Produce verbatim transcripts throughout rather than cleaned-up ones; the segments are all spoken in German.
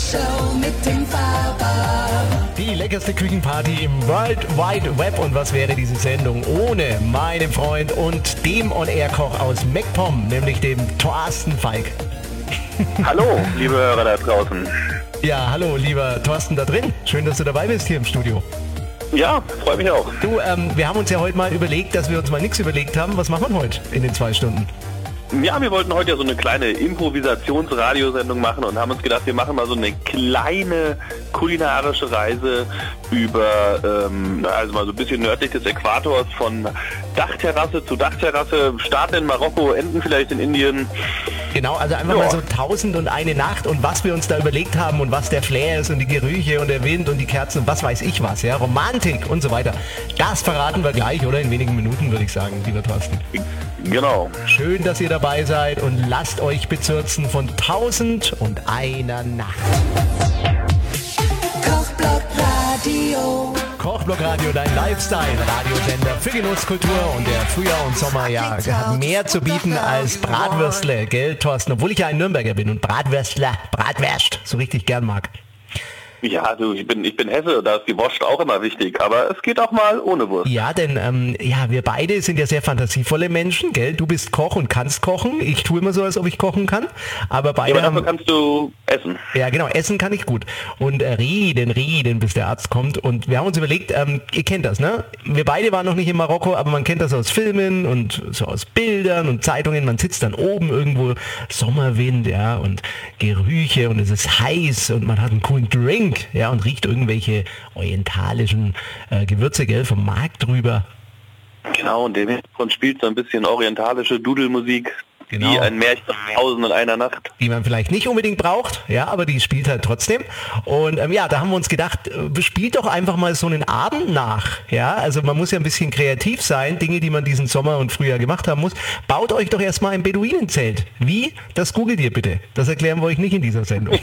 Show mit dem Faber. Die leckerste Küchenparty im World Wide Web. Und was wäre diese Sendung ohne meinen Freund und dem On-Air-Koch aus MacPom, nämlich dem Thorsten Falk. Hallo, liebe Hörer da draußen. Ja, hallo, lieber Thorsten da drin. Schön, dass du dabei bist hier im Studio. Ja, freue mich auch. Du, ähm, wir haben uns ja heute mal überlegt, dass wir uns mal nichts überlegt haben. Was machen wir heute in den zwei Stunden? Ja, wir wollten heute ja so eine kleine Improvisations-Radiosendung machen und haben uns gedacht, wir machen mal so eine kleine kulinarische Reise über, ähm, also mal so ein bisschen nördlich des Äquators, von Dachterrasse zu Dachterrasse, starten in Marokko, enden vielleicht in Indien. Genau, also einfach ja. mal so tausend und eine Nacht und was wir uns da überlegt haben und was der Flair ist und die Gerüche und der Wind und die Kerzen und was weiß ich was, ja, Romantik und so weiter. Das verraten wir gleich, oder? In wenigen Minuten, würde ich sagen, lieber Thorsten. Genau. Schön, dass ihr dabei seid und lasst euch bezirzen von tausend und einer Nacht. Kochblock Radio. Kochblock Radio, dein Lifestyle-Radiosender für Genuss, Kultur und der Frühjahr und Sommer ja hat mehr zu bieten als Bratwürstle, gell, Thorsten? Obwohl ich ja ein Nürnberger bin und Bratwürstler, Bratwürst so richtig gern mag. Ja, du, ich bin, ich bin Hesse, da ist die Wurst auch immer wichtig, aber es geht auch mal ohne Wurst. Ja, denn ähm, ja, wir beide sind ja sehr fantasievolle Menschen, gell? Du bist Koch und kannst kochen. Ich tue immer so, als ob ich kochen kann. Aber beide ja, aber dafür haben, kannst du essen. Ja, genau, essen kann ich gut. Und äh, reden, reden, bis der Arzt kommt. Und wir haben uns überlegt, ähm, ihr kennt das, ne? Wir beide waren noch nicht in Marokko, aber man kennt das aus Filmen und so aus Bildern und Zeitungen. Man sitzt dann oben irgendwo, Sommerwind, ja, und Gerüche und es ist heiß und man hat einen coolen Drink. Ja, und riecht irgendwelche orientalischen äh, Gewürze, gell, vom Markt drüber. Genau, und dem Hintergrund spielt so ein bisschen orientalische Dudelmusik. Genau. Wie ein Märchen aus Tausend und einer Nacht. Die man vielleicht nicht unbedingt braucht, ja, aber die spielt halt trotzdem. Und ähm, ja, da haben wir uns gedacht, äh, spielt doch einfach mal so einen Abend nach. Ja, also man muss ja ein bisschen kreativ sein, Dinge, die man diesen Sommer und Frühjahr gemacht haben muss. Baut euch doch erstmal ein Beduinenzelt. Wie? Das googelt ihr bitte. Das erklären wir euch nicht in dieser Sendung.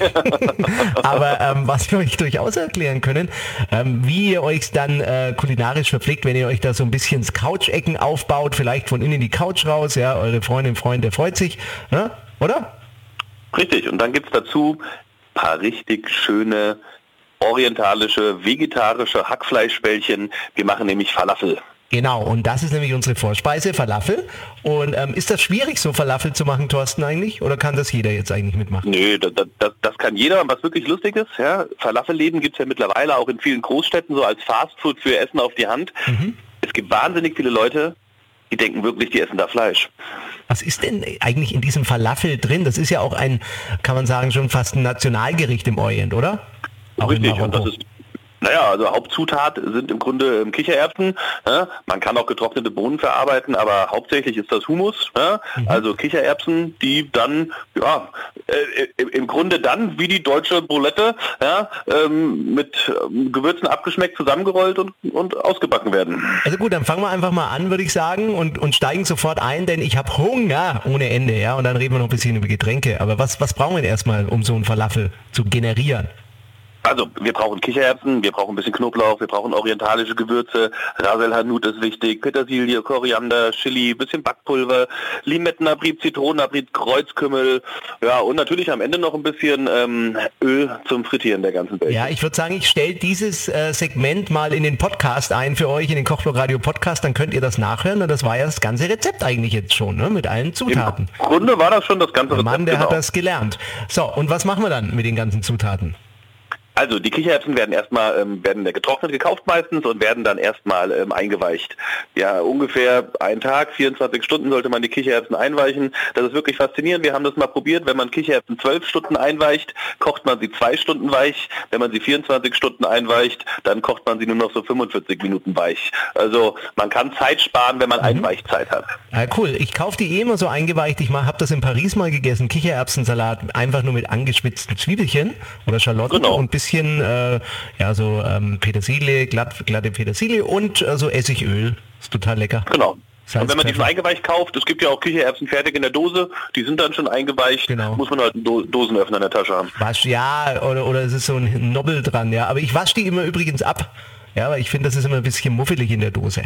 aber ähm, was wir euch durchaus erklären können, ähm, wie ihr euch dann äh, kulinarisch verpflegt, wenn ihr euch da so ein bisschen Couch-Ecken aufbaut, vielleicht von innen die Couch raus, ja, eure Freundin, Freund, der freut sich, ne? Oder? Richtig, und dann gibt es dazu ein paar richtig schöne orientalische, vegetarische Hackfleischbällchen. Wir machen nämlich Falafel. Genau, und das ist nämlich unsere Vorspeise, Falafel. Und ähm, ist das schwierig, so Falafel zu machen, Thorsten, eigentlich? Oder kann das jeder jetzt eigentlich mitmachen? Nö, das, das, das kann jeder. Und was wirklich lustig ist, ja, Falafelläden gibt es ja mittlerweile auch in vielen Großstädten so als Fastfood für Essen auf die Hand. Mhm. Es gibt wahnsinnig viele Leute, die denken wirklich, die essen da Fleisch. Was ist denn eigentlich in diesem Falafel drin? Das ist ja auch ein, kann man sagen, schon fast ein Nationalgericht im Orient, oder? Auch richtig, und das ist, naja, also Hauptzutat sind im Grunde ähm, Kichererbsen. Ja? Man kann auch getrocknete Bohnen verarbeiten, aber hauptsächlich ist das Hummus. Ja? Mhm. Also Kichererbsen, die dann, ja, äh, im Grunde dann wie die deutsche Boulette, ja, ähm, mit ähm, Gewürzen abgeschmeckt, zusammengerollt und, und ausgebacken werden. Also gut, dann fangen wir einfach mal an, würde ich sagen, und, und steigen sofort ein, denn ich habe Hunger ohne Ende, ja, und dann reden wir noch ein bisschen über Getränke. Aber was, was brauchen wir denn erstmal, um so einen Falafel zu generieren? Also, wir brauchen Kichererbsen, wir brauchen ein bisschen Knoblauch, wir brauchen orientalische Gewürze, Ras el Hanout ist wichtig, Petersilie, Koriander, Chili, bisschen Backpulver, Limettenabrieb, Zitronenabrieb, Kreuzkümmel, ja, und natürlich am Ende noch ein bisschen ähm, Öl zum Frittieren der ganzen Welt. Ja, ich würde sagen, ich stelle dieses äh, Segment mal in den Podcast ein für euch, in den Kochblock Radio Podcast, dann könnt ihr das nachhören, und das war ja das ganze Rezept eigentlich jetzt schon, ne, mit allen Zutaten. Im Grunde war das schon das ganze der Rezept. Mann, der genau. hat das gelernt. So, und was machen wir dann mit den ganzen Zutaten? Also die Kichererbsen werden erstmal ähm, werden getrocknet gekauft meistens und werden dann erstmal ähm, eingeweicht. Ja, ungefähr einen Tag, vierundzwanzig Stunden sollte man die Kichererbsen einweichen. Das ist wirklich faszinierend. Wir haben das mal probiert. Wenn man Kichererbsen zwölf Stunden einweicht, kocht man sie zwei Stunden weich. Wenn man sie vierundzwanzig Stunden einweicht, dann kocht man sie nur noch so fünfundvierzig Minuten weich. Also man kann Zeit sparen, wenn man mhm. Einweichzeit hat. Ja, cool. Ich kaufe die eh immer so eingeweicht. Ich habe das in Paris mal gegessen. Kichererbsensalat einfach nur mit angeschwitzten Zwiebelchen oder Schalotten genau. und ein bisschen Äh, ja, so ähm, Petersilie, glatt, glatte Petersilie und äh, so Essigöl. Ist total lecker. Genau. Salz, und wenn man die schon eingeweicht kauft, es gibt ja auch Kichererbsen fertig in der Dose, die sind dann schon eingeweicht, genau. Muss man halt einen Do- Dosenöffner in der Tasche haben. Wasch, ja, oder, oder es ist so ein Nobbel dran, ja. Aber ich wasche die immer übrigens ab. Ja, weil ich finde, das ist immer ein bisschen muffelig in der Dose.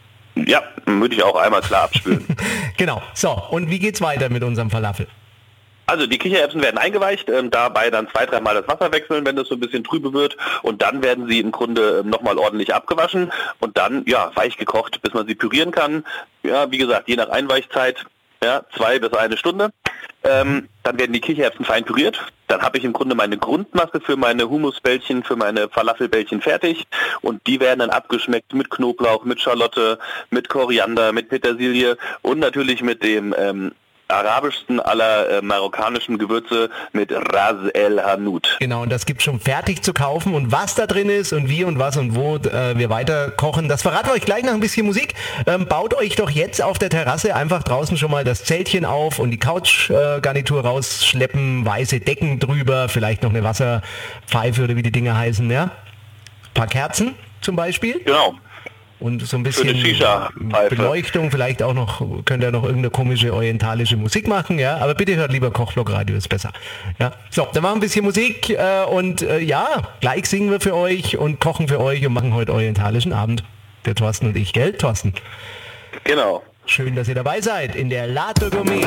Ja, würde ich auch einmal klar abspülen. Genau. So, und wie geht's weiter mit unserem Falafel? Also die Kichererbsen werden eingeweicht, ähm, dabei dann zwei, dreimal das Wasser wechseln, wenn das so ein bisschen trübe wird, und dann werden sie im Grunde ähm, nochmal ordentlich abgewaschen und dann ja weich gekocht, bis man sie pürieren kann. Ja, wie gesagt, je nach Einweichzeit, ja, zwei bis eine Stunde. Ähm, dann werden die Kichererbsen fein püriert. Dann habe ich im Grunde meine Grundmasse für meine Hummusbällchen, für meine Falafelbällchen fertig, und die werden dann abgeschmeckt mit Knoblauch, mit Schalotte, mit Koriander, mit Petersilie und natürlich mit dem ähm, arabischsten aller äh, marokkanischen Gewürze, mit Ras El Hanout. Genau, und das gibt schon fertig zu kaufen, und was da drin ist und wie und was und wo äh, wir weiter kochen, das verraten wir euch gleich nach ein bisschen Musik. Ähm, baut euch doch jetzt auf der Terrasse einfach draußen schon mal das Zeltchen auf und die Couchgarnitur äh, rausschleppen, weiße Decken drüber, vielleicht noch eine Wasserpfeife oder wie die Dinge heißen, ja? Ein paar Kerzen zum Beispiel. Genau. Und so ein bisschen Shisha-Pfeife. Beleuchtung, vielleicht auch noch, könnt ihr noch irgendeine komische orientalische Musik machen, ja, aber bitte hört lieber Kochblock Radio, ist besser. Ja, so, dann machen wir ein bisschen Musik äh, und äh, ja, gleich singen wir für euch und kochen für euch und machen heute orientalischen Abend. Der Thorsten und ich, gell, Thorsten? Genau. Schön, dass ihr dabei seid in der Latte Gourmet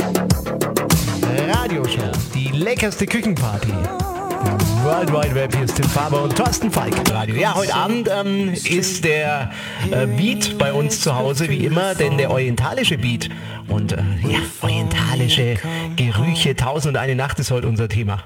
Radioshow, die leckerste Küchenparty. World Wide Web, hier ist Tim Faber und Thorsten Falk Radio. Ja, heute Abend ähm, ist der äh, Beat bei uns zu Hause, wie immer, denn der orientalische Beat und äh, ja, orientalische Gerüche, Tausend und eine Nacht ist heute unser Thema.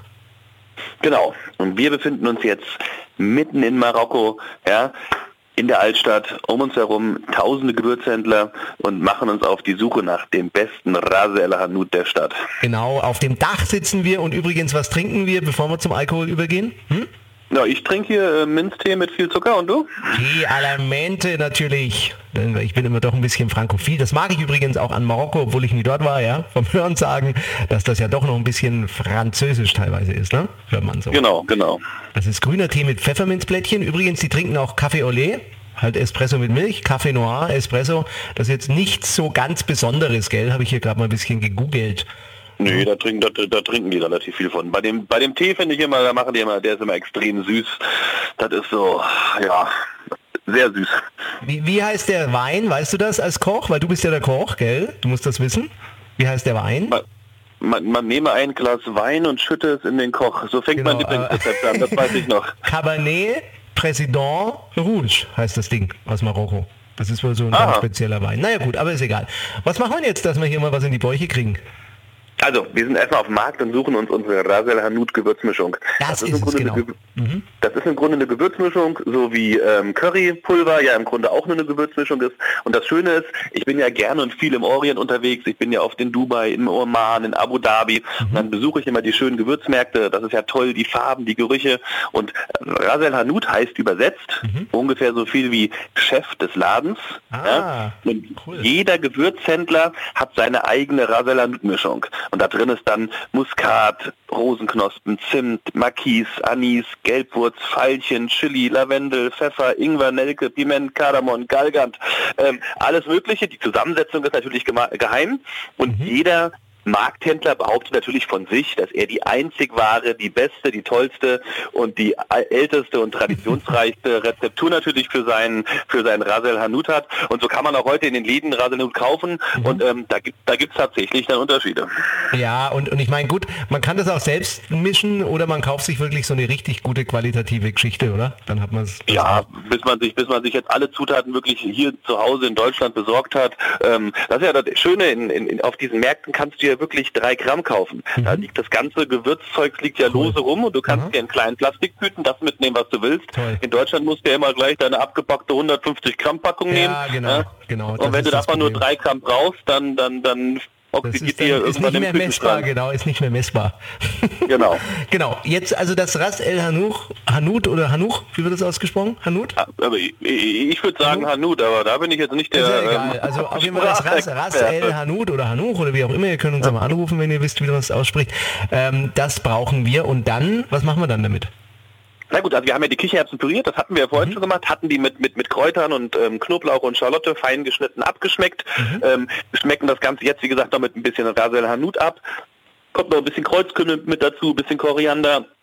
Genau, und wir befinden uns jetzt mitten in Marokko, ja, in der Altstadt, um uns herum tausende Gewürzhändler, und machen uns auf die Suche nach dem besten Ras El Hanout der Stadt. Genau, auf dem Dach sitzen wir, und übrigens, was trinken wir, bevor wir zum Alkohol übergehen? Hm? Ja, ich trinke hier äh, Minztee mit viel Zucker, und du? Die Alamente natürlich. Ich bin immer doch ein bisschen frankophil. Das mag ich übrigens auch an Marokko, obwohl ich nie dort war, ja. Vom Hören sagen, dass das ja doch noch ein bisschen französisch teilweise ist, ne? Hört man so. Genau, genau. Das ist grüner Tee mit Pfefferminzblättchen. Übrigens, die trinken auch Kaffee au lait. Halt Espresso mit Milch, Kaffee Noir, Espresso. Das ist jetzt nichts so ganz Besonderes, gell? Habe ich hier gerade mal ein bisschen gegoogelt. Nee, da trinken, da, da trinken die relativ viel von. Bei dem, bei dem Tee finde ich immer, da machen die immer, der ist immer extrem süß. Das ist so, ja, sehr süß. Wie, wie heißt der Wein? Weißt du das als Koch? Weil du bist ja der Koch, gell? Du musst das wissen. Wie heißt der Wein? Man, man, man nehme ein Glas Wein und schütte es in den Koch. So fängt genau, man die Lieblingsrezept an, das weiß ich noch. Cabernet Président Rouge heißt das Ding aus Marokko. Das ist wohl so ein Aha. ganz spezieller Wein. Naja gut, aber ist egal. Was machen wir jetzt, dass wir hier mal was in die Bäuche kriegen? Also, wir sind erstmal auf dem Markt und suchen uns unsere Ras El Hanout Gewürzmischung. Das, das ist, ist im es, Grunde genau. eine Ge- Mhm. Das ist im Grunde eine Gewürzmischung, so wie ähm, Currypulver ja im Grunde auch nur eine Gewürzmischung ist. Und das Schöne ist, ich bin ja gerne und viel im Orient unterwegs. Ich bin ja oft in Dubai, in Oman, in Abu Dhabi. Mhm. Und dann besuche ich immer die schönen Gewürzmärkte. Das ist ja toll, die Farben, die Gerüche. Und Ras El Hanout heißt übersetzt mhm. ungefähr so viel wie Chef des Ladens. Ah, ja? Und cool. Jeder Gewürzhändler hat seine eigene Ras El Hanout Mischung. Und da drin ist dann Muskat, Rosenknospen, Zimt, Makis, Anis, Gelbwurz, Veilchen, Chili, Lavendel, Pfeffer, Ingwer, Nelke, Piment, Kardamom, Galgant, ähm, alles Mögliche. Die Zusammensetzung ist natürlich gema- geheim, und mhm. jeder Markthändler behauptet natürlich von sich, dass er die einzig wahre, die beste, die tollste und die älteste und traditionsreichste Rezeptur natürlich für seinen für seinen Ras El Hanout hat. Und so kann man auch heute in den Läden Ras El Hanout kaufen. Mhm. Und ähm, da gibt da gibt's tatsächlich dann Unterschiede. Ja, und, und ich meine, gut, man kann das auch selbst mischen, oder man kauft sich wirklich so eine richtig gute qualitative Geschichte, oder? Dann hat man es. Ja, bis man sich bis man sich jetzt alle Zutaten wirklich hier zu Hause in Deutschland besorgt hat. Ähm, das ist ja das Schöne, in, in, auf diesen Märkten kannst du ja wirklich drei Gramm kaufen. Mhm. Da liegt das ganze Gewürzzeug liegt ja cool. lose rum, und du kannst mhm. dir in kleinen Plastiktüten das mitnehmen, was du willst. Toll. In Deutschland musst du ja immer gleich deine abgepackte hundertfünfzig Gramm Packung ja, nehmen. Genau, ja? genau. Und wenn du davon nur drei Gramm brauchst, dann dann dann oxidiert dir ist irgendwann nicht mehr im messbar, genau, ist nicht mehr messbar. Genau. Genau, jetzt also das Ras El Hanout, Hanout oder Hanout, wie wird das ausgesprochen? Hanout? Aber ich, ich würde sagen Hanout, aber da bin ich jetzt nicht der... Ist ja egal, ähm, also auf jeden Fall das Ras, Ras El Hanout oder Hanout oder wie auch immer, ihr könnt uns ja mal anrufen, wenn ihr wisst, wie man es ausspricht. Ähm, das brauchen wir, und dann, was machen wir dann damit? Na gut, also wir haben ja die Kichererbsen püriert, das hatten wir ja vorhin mhm. schon gemacht, hatten die mit mit mit Kräutern und ähm, Knoblauch und Schalotte fein geschnitten abgeschmeckt. Mhm. Ähm, schmecken das Ganze jetzt, wie gesagt, noch mit ein bisschen Ras El Hanout ab. Kommt noch ein bisschen Kreuzkümmel mit dazu, ein bisschen Koriander,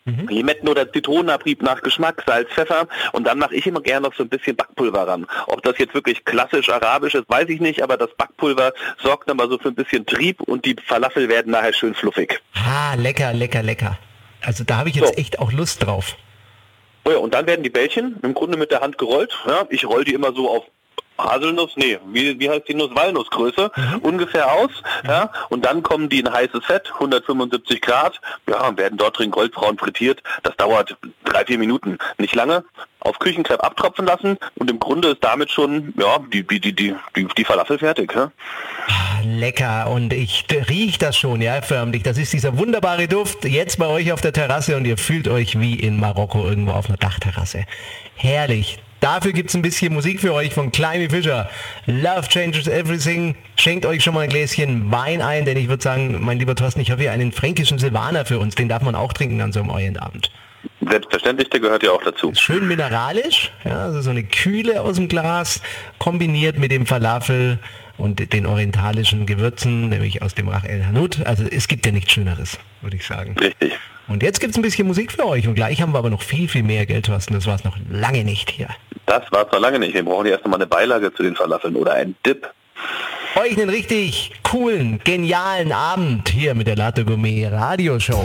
Mhm. Limetten- oder Zitronenabrieb nach Geschmack, Salz, Pfeffer und dann mache ich immer gerne noch so ein bisschen Backpulver ran. Ob das jetzt wirklich klassisch arabisch ist, weiß ich nicht, aber das Backpulver sorgt dann mal so für ein bisschen Trieb und die Falafel werden nachher schön fluffig. Ah, lecker, lecker, lecker. Also da habe ich jetzt So. echt auch Lust drauf. Oh ja, und dann werden die Bällchen im Grunde mit der Hand gerollt. Ja, ich roll die immer so auf Haselnuss, nee, wie, wie heißt die Nuss? Walnussgröße, mhm. ungefähr aus. Ja, und dann kommen die in heißes Fett, hundertfünfundsiebzig Grad, ja, und werden dort drin goldbraun frittiert. Das dauert drei, vier Minuten, nicht lange. Auf Küchenkrepp abtropfen lassen und im Grunde ist damit schon, ja, die, die, die, die, die, die Falafel fertig. Ja? Lecker und ich riech das schon, ja, förmlich. Das ist dieser wunderbare Duft jetzt bei euch auf der Terrasse und ihr fühlt euch wie in Marokko irgendwo auf einer Dachterrasse. Herrlich. Dafür gibt es ein bisschen Musik für euch von Climby Fisher. Love Changes Everything. Schenkt euch schon mal ein Gläschen Wein ein, denn ich würde sagen, mein lieber Thorsten, ich habe hier einen fränkischen Silvaner für uns. Den darf man auch trinken an so einem Orientabend. Selbstverständlich, der gehört ja auch dazu. Schön mineralisch, ja, also so eine Kühle aus dem Glas, kombiniert mit dem Falafel und den orientalischen Gewürzen, nämlich aus dem Ras El Hanout. Also es gibt ja nichts Schöneres, würde ich sagen. Richtig. Und jetzt gibt es ein bisschen Musik für euch und gleich haben wir aber noch viel, viel mehr Geld, Thorsten. Das war es noch lange nicht hier. Das war es noch lange nicht. Wir brauchen erst noch mal eine Beilage zu den Falafeln oder einen Dip. Euch einen richtig coolen, genialen Abend hier mit der Latte Gourmet Radioshow.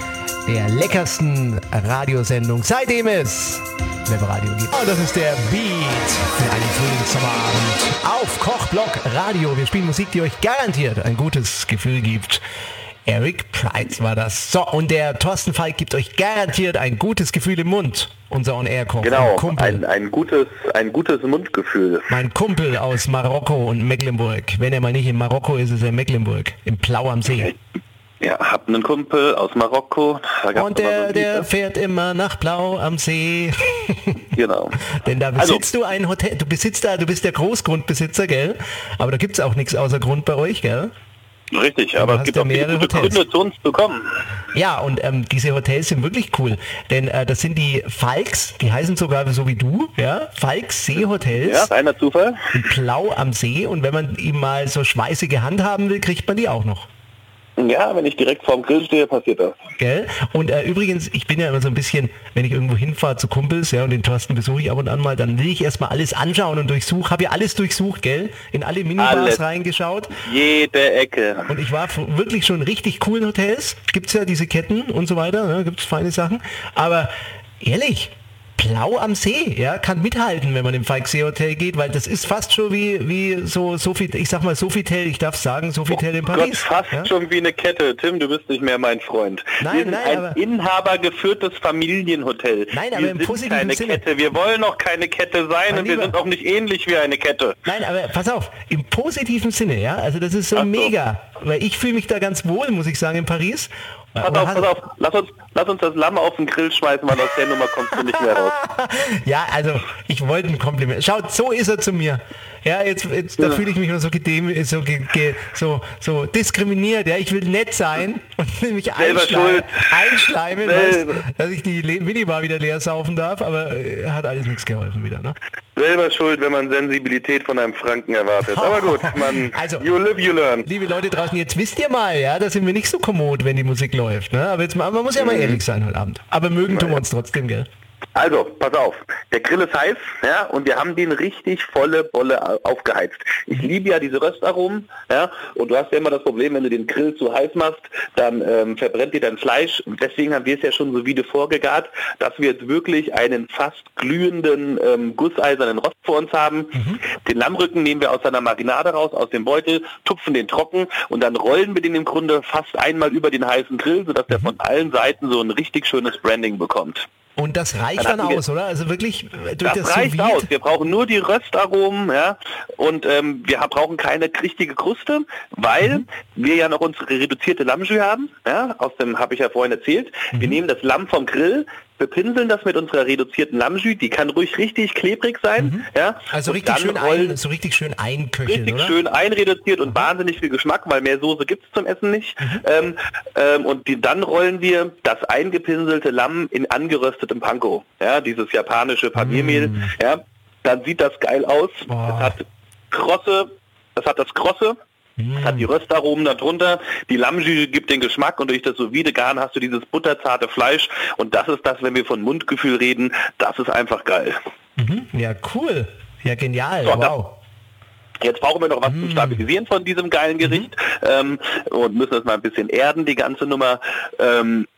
Der leckersten Radiosendung, seitdem es Webradio gibt. Und das ist der Beat für einen Frühlingssommerabend auf Kochblock Radio. Wir spielen Musik, die euch garantiert ein gutes Gefühl gibt. Eric Prydz war das. So, und der Thorsten Falk gibt euch garantiert ein gutes Gefühl im Mund. Unser On-Air-Koch. Genau, Kumpel. ein, ein, gutes, ein gutes Mundgefühl. Mein Kumpel aus Marokko und Mecklenburg. Wenn er mal nicht in Marokko ist, ist er in Mecklenburg. Im Plau am See. Ja, hab einen Kumpel aus Marokko. Und der, so der fährt immer nach Plau am See. Genau. Denn da besitzt also, du ein Hotel, du besitzt da, du bist der Großgrundbesitzer, gell? Aber da gibt's auch nichts außer Grund bei euch, gell? Richtig, du aber es gibt auch viele gute Hotels. Gründe zu uns zu kommen. Ja, und ähm, diese Hotels sind wirklich cool, denn äh, das sind die Falks, die heißen sogar so wie du, ja, Falks Seehotels. Ja, reiner Zufall. In Plau am See und wenn man ihm mal so schweißige Hand haben will, kriegt man die auch noch. Ja, wenn ich direkt vorm Grill stehe, passiert das. Gell? Und äh, übrigens, ich bin ja immer so ein bisschen, wenn ich irgendwo hinfahre zu Kumpels, ja, und den Thorsten besuche ich ab und an mal, dann will ich erstmal alles anschauen und durchsuchen. Habe ja alles durchsucht, gell? In alle Minibars alles. Reingeschaut. Jede Ecke. Und ich war wirklich schon in richtig coolen Hotels. Gibt's ja diese Ketten und so weiter, ne? Gibt's feine Sachen. Aber ehrlich, Plau am See, ja, kann mithalten, wenn man im Falk-See-Hotel geht, weil das ist fast schon wie, wie so Sofitel, ich sag mal Sofitel, ich darf sagen Sofitel oh in Paris. Gott, fast ja? schon wie eine Kette. Tim, du bist nicht mehr mein Freund. Nein, Wir sind nein, ein aber inhabergeführtes Familienhotel. Nein, aber wir im sind positiven keine Sinne. Kette. Wir wollen auch keine Kette sein Mein und Lieber. wir sind auch nicht ähnlich wie eine Kette. Nein, aber pass auf, im positiven Sinne, ja, also das ist so, Ach so. mega, weil ich fühle mich da ganz wohl, muss ich sagen, in Paris. Pass auf, pass auf, lass uns, lass uns das Lamm auf den Grill schmeißen, weil aus der Nummer kommst du nicht mehr raus. Ja, also ich wollte ein Kompliment. Schaut, so ist er zu mir. Ja, jetzt, jetzt da Ja. fühle ich mich nur so gedem, so, ge, ge, so, so diskriminiert. Ja, ich will nett sein und will mich Selber einschleimen, schuld. einschleimen Selber. weißt, dass ich die Le- Minibar wieder leer saufen darf, aber äh, hat alles nichts geholfen wieder. Ne? Selber schuld, wenn man Sensibilität von einem Franken erwartet. Aber gut, man, Also- you live, you learn. Liebe Leute draußen, jetzt wisst ihr mal, ja, da sind wir nicht so kommod, wenn die Musik läuft. Ne? Aber jetzt mal, man muss ja mal ehrlich sein heute Abend. Aber mögen tun wir uns trotzdem, gell? Also, pass auf, der Grill ist heiß, ja, und wir haben den richtig volle Bolle au- aufgeheizt. Ich liebe ja diese Röstaromen, ja, und du hast ja immer das Problem, wenn du den Grill zu heiß machst, dann ähm, verbrennt dir dein Fleisch. Und deswegen haben wir es ja schon so vide vorgegart, dass wir jetzt wirklich einen fast glühenden, ähm, gusseisernen Rost vor uns haben. Mhm. Den Lammrücken nehmen wir aus seiner Marinade raus, aus dem Beutel, tupfen den trocken und dann rollen wir den im Grunde fast einmal über den heißen Grill, sodass der von allen Seiten so ein richtig schönes Branding bekommt. Und das reicht dann, dann aus, oder? Also wirklich äh, durch das, das reicht Sous-Vide? aus. Wir brauchen nur die Röstaromen, ja, und ähm, wir ha- brauchen keine richtige Kruste, weil mhm. wir ja noch unsere reduzierte Lammjus haben, ja, aus dem habe ich ja vorhin erzählt. Mhm. Wir nehmen das Lamm vom Grill, bepinseln das mit unserer reduzierten Lammjus, die kann ruhig richtig klebrig sein, mhm. ja. Also und richtig dann schön rollen- ein, so richtig schön einköcheln, Richtig oder? schön einreduziert und wahnsinnig viel Geschmack, weil mehr Soße gibt es zum Essen nicht. Mhm. Ähm, ähm, und die, dann rollen wir das eingepinselte Lamm in angeröstetem Panko. Ja, dieses japanische Paniermehl. Mm. Ja, dann sieht das geil aus. Boah. Es hat krosse, es hat das krosse, Es hat die Röstaromen darunter, die Lammjus gibt den Geschmack und durch das sous vide Garen hast du dieses butterzarte Fleisch und das ist das, wenn wir von Mundgefühl reden, das ist einfach geil. Mhm. Ja, cool. Ja, genial. So, wow. Jetzt brauchen wir noch was mm. zum Stabilisieren von diesem geilen Gericht mhm. ähm, und müssen das mal ein bisschen erden, die ganze Nummer. Ähm,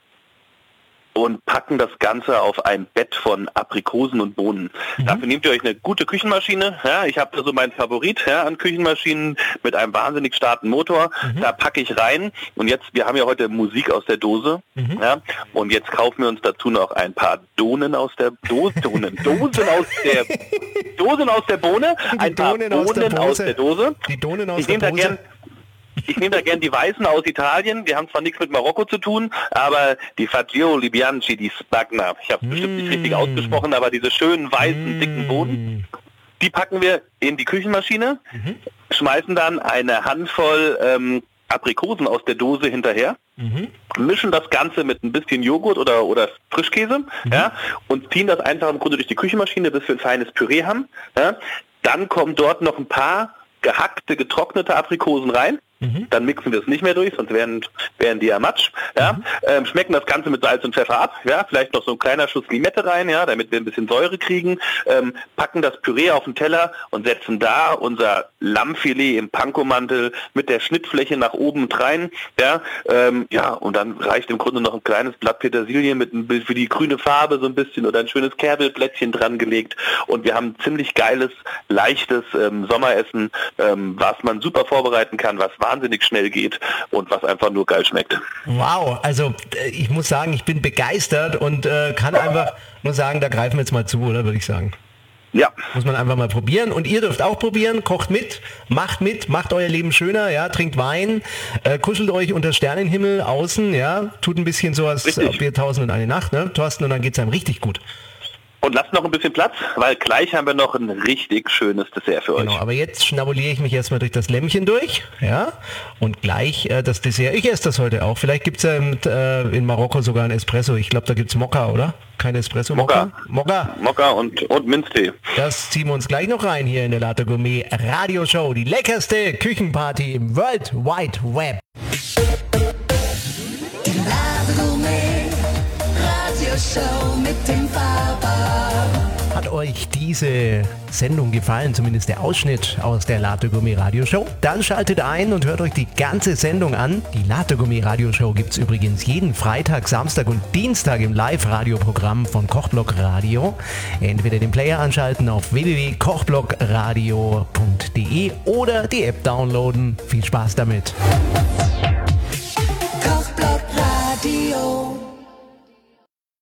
und packen das Ganze auf ein Bett von Aprikosen und Bohnen. Mhm. Dafür nehmt ihr euch eine gute Küchenmaschine. Ja, ich habe da so meinen Favorit ja, an Küchenmaschinen mit einem wahnsinnig starken Motor. Mhm. Da packe ich rein und jetzt, wir haben ja heute Musik aus der Dose. Mhm. Ja, und jetzt kaufen wir uns dazu noch ein paar Donen aus der Dose. Donen, Dosen aus der Dosen aus der Bohne. Ein paar Donen aus der, aus der Dose. Die Donen aus ich der Dose. Da gern Ich nehme da gern die Weißen aus Italien, die haben zwar nichts mit Marokko zu tun, aber die Fagioli Bianchi, die Spagna, ich habe es mm. bestimmt nicht richtig ausgesprochen, aber diese schönen weißen, mm. dicken Bohnen, die packen wir in die Küchenmaschine, mhm. schmeißen dann eine Handvoll ähm, Aprikosen aus der Dose hinterher, mhm. mischen das Ganze mit ein bisschen Joghurt oder, oder Frischkäse mhm. ja, und ziehen das einfach im Grunde durch die Küchenmaschine, bis wir ein feines Püree haben. Ja. Dann kommen dort noch ein paar gehackte, getrocknete Aprikosen rein. Mhm. Dann mixen wir es nicht mehr durch, sonst wären, wären die ja matsch. Ja? Mhm. Ähm, schmecken das Ganze mit Salz und Pfeffer ab. Ja? Vielleicht noch so ein kleiner Schuss Limette rein, ja? Damit wir ein bisschen Säure kriegen. Ähm, packen das Püree auf den Teller und setzen da unser Lammfilet im Pankomantel mit der Schnittfläche nach oben und rein. Ja? Ähm, ja, und dann reicht im Grunde noch ein kleines Blatt Petersilie mit ein bisschen für die grüne Farbe so ein bisschen oder ein schönes Kerbelblättchen dran gelegt. Und wir haben ein ziemlich geiles, leichtes ähm, Sommeressen, ähm, was man super vorbereiten kann, was wahnsinnig schnell geht und was einfach nur geil schmeckt. Wow, also ich muss sagen, ich bin begeistert und äh, kann einfach nur sagen, da greifen wir jetzt mal zu, oder würde ich sagen. Ja. Muss man einfach mal probieren und ihr dürft auch probieren, kocht mit, macht mit, macht euer Leben schöner, ja, trinkt Wein, äh, kuschelt euch unter Sternenhimmel außen, ja, tut ein bisschen so, als ob wir tausend und eine Nacht, ne, Thorsten, und dann geht's einem richtig gut. Und lasst noch ein bisschen Platz, weil gleich haben wir noch ein richtig schönes Dessert für euch. Genau, aber jetzt schnabuliere ich mich erstmal durch das Lämmchen durch, ja, und gleich äh, das Dessert. Ich esse das heute auch. Vielleicht gibt es ja in, äh, in Marokko sogar ein Espresso. Ich glaube, da gibt es Mokka, oder? Kein Espresso, Mokka? Mokka. Mokka und, und Minztee. Das ziehen wir uns gleich noch rein hier in der Latte Gourmet Radio Show. Die leckerste Küchenparty im World Wide Web. Die Latte Gourmet Radio Show mit dem Faber. Hat euch diese Sendung gefallen, zumindest der Ausschnitt aus der Latte Gourmet Radio Show? Dann schaltet ein und hört euch die ganze Sendung an. Die Latte Gourmet Radio Show gibt es übrigens jeden Freitag, Samstag und Dienstag im Live-Radio-Programm von Kochblock Radio. Entweder den Player anschalten auf w w w punkt kochblockradio punkt de oder die App downloaden. Viel Spaß damit!